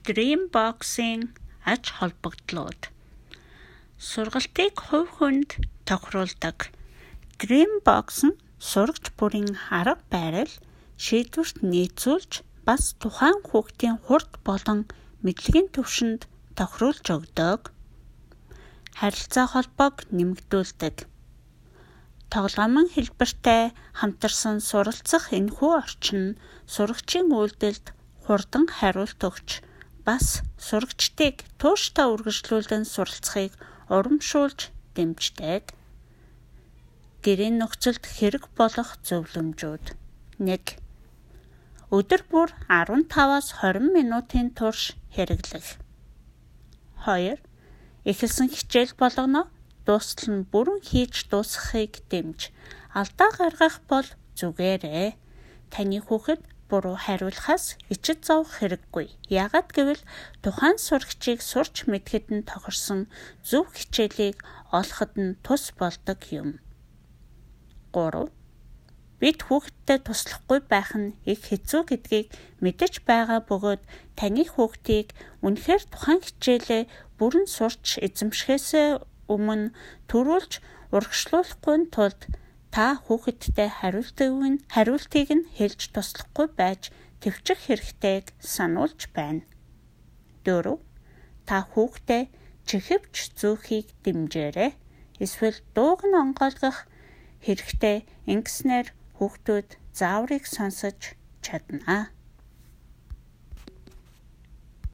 Dreambox-ийн ач холбогдлууд. Сургалтыг хувь хүнд тохируулдаг. Dreambox нь сурагч бүрийн арга барил, шийдвэрт нийцүүлж, бас тухайн хүүхдийн хурд болон мэдлэгийн түвшинд тохируулж өгдөг. Харилцаа холбоог нэмэгдүүлдэг. Тоглоомын хэлбэртэй хамтарсан суралцах энэхүү орчин сурагчийн үйлдэлд хурдан хариулт өгч, бас сурагчдыг тууштай үргэлжлүүлэн суралцахыг урамшуулж дэмждэг. Гэрийн нөхцөлд хэрэг болох зөвлөмжүүд. 1. Өдөр бүр 15-аас 20 минутын турш хэрэглэх. 2. Эхэлсэн хичээл болгоно дуустал нь бүрэн хийж дуусгахыг дэмж. Алдаа гаргах бол зүгээрээ. Таны хүүхэд буруу хариулахаас ичид зовох хэрэггүй. Яагаад гэвэл тухайн сурагчийг сурч мэдхэд нь тохирсон зөв хичээлийг олоход нь тус болдог юм. 3. Бид хүүхэдтэй туслахгүй байх нь их хэцүү гэдгийг мэдэж байгаа бөгөөд таны хүүхдийг үнэхээр тухайн хичээлээ бүрэн сурч эзэмшихээс өмнө төрүүлж урагшлуулахгүй тулд та хүүхэдтэй хариултыг нь хэлж туслахгүй байж төвчих хэрэгтэйг сануулж байна. 4. Та хүүхдээ чихэвч зөөхийг дэмжээрэй. Эсвэл дууг нь онгойлгох хэрэгтэй ингэснээр хүүхдүүд зааврыг сонсож чадна.